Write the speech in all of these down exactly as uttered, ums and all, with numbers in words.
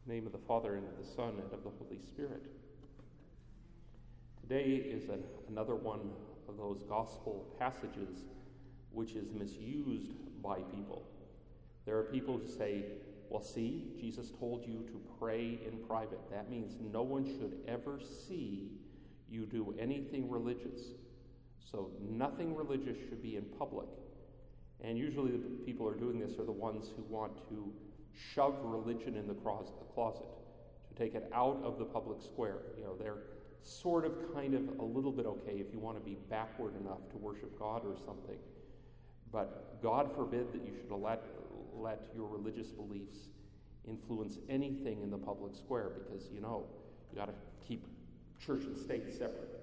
In the name of the Father, and of the Son, and of the Holy Spirit. Today is an, another one of those gospel passages which is misused by people. There are people who say, well, see, Jesus told you to pray in private. That means no one should ever see you do anything religious. So nothing religious should be in public. And usually the people who are doing this are the ones who want to shove religion in the closet, to take it out of the public square. You know, they're sort of kind of a little bit okay if you want to be backward enough to worship God or something. But God forbid that you should let, let your religious beliefs influence anything in the public square, because, you know, you got to keep church and state separate.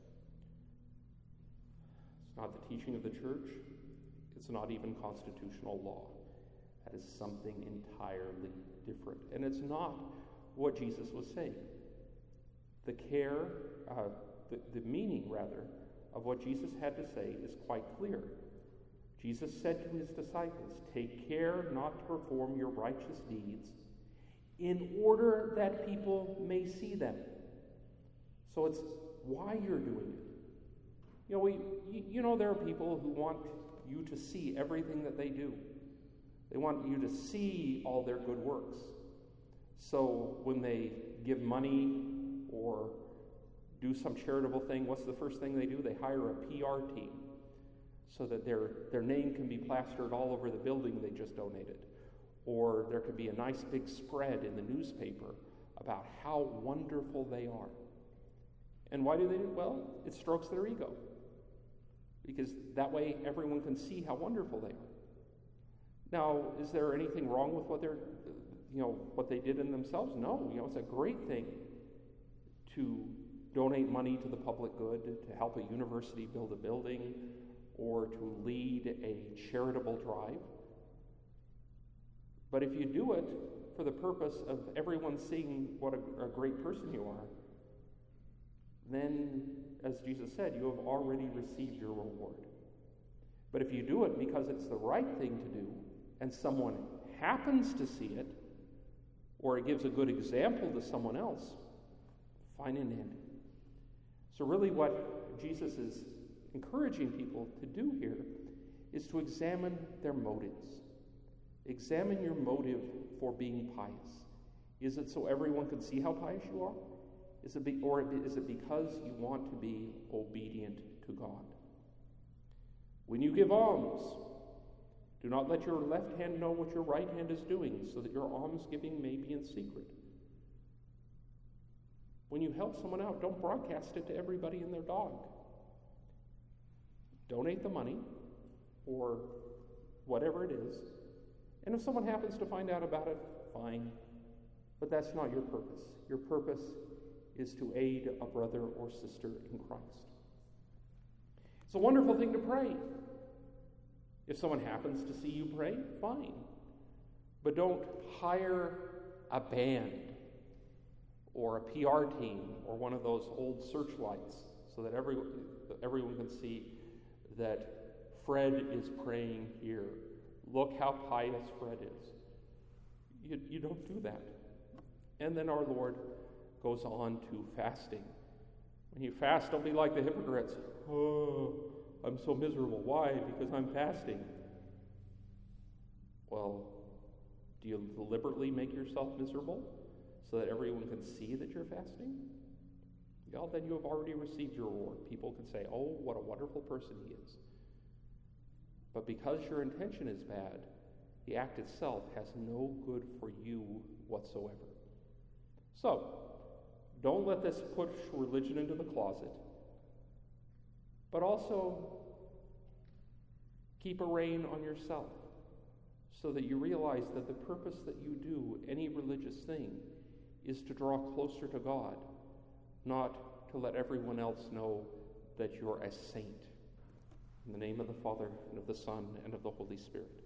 It's not the teaching of the church. It's not even constitutional law. That is something entirely different. And it's not what Jesus was saying. The care, uh, the, the meaning, rather, of what Jesus had to say is quite clear. Jesus said to his disciples, "Take care not to perform your righteous deeds in order that people may see them." So it's why you're doing it. You know, we, you know, there are people who want you to see everything that they do. They want you to see all their good works. So when they give money or do some charitable thing, what's the first thing they do? They hire a P R team so that their, their name can be plastered all over the building they just donated. Or there could be a nice big spread in the newspaper about how wonderful they are. And why do they do it? Well, it strokes their ego. Because that way everyone can see how wonderful they are. Now, is there anything wrong with what they're, you know, what they did in themselves? No, you know, it's a great thing to donate money to the public good, to help a university build a building, or to lead a charitable drive. But if you do it for the purpose of everyone seeing what a, a great person you are, then, as Jesus said, you have already received your reward. But if you do it because it's the right thing to do, and someone happens to see it, or it gives a good example to someone else, fine and dandy. So really what Jesus is encouraging people to do here is to examine their motives. Examine your motive for being pious. Is it so everyone can see how pious you are? Is it be, or is it because you want to be obedient to God? When you give alms, do not let your left hand know what your right hand is doing, so that your almsgiving may be in secret. When you help someone out, don't broadcast it to everybody and their dog. Donate the money, or whatever it is, and if someone happens to find out about it, fine. But that's not your purpose. Your purpose is to aid a brother or sister in Christ. It's a wonderful thing to pray. If someone happens to see you pray, fine. But don't hire a band or a P R team or one of those old searchlights so that every, everyone can see that Fred is praying here. Look how pious Fred is. You, you don't do that. And then our Lord goes on to fasting. When you fast, don't be like the hypocrites. Oh, I'm so miserable. Why? Because I'm fasting. Well, do you deliberately make yourself miserable so that everyone can see that you're fasting? Well, then you have already received your reward. People can say, oh, what a wonderful person he is. But because your intention is bad, the act itself has no good for you whatsoever. So, don't let this push religion into the closet, but also keep a rein on yourself so that you realize that the purpose that you do any religious thing is to draw closer to God, not to let everyone else know that you're a saint. In the name of the Father, and of the Son, and of the Holy Spirit.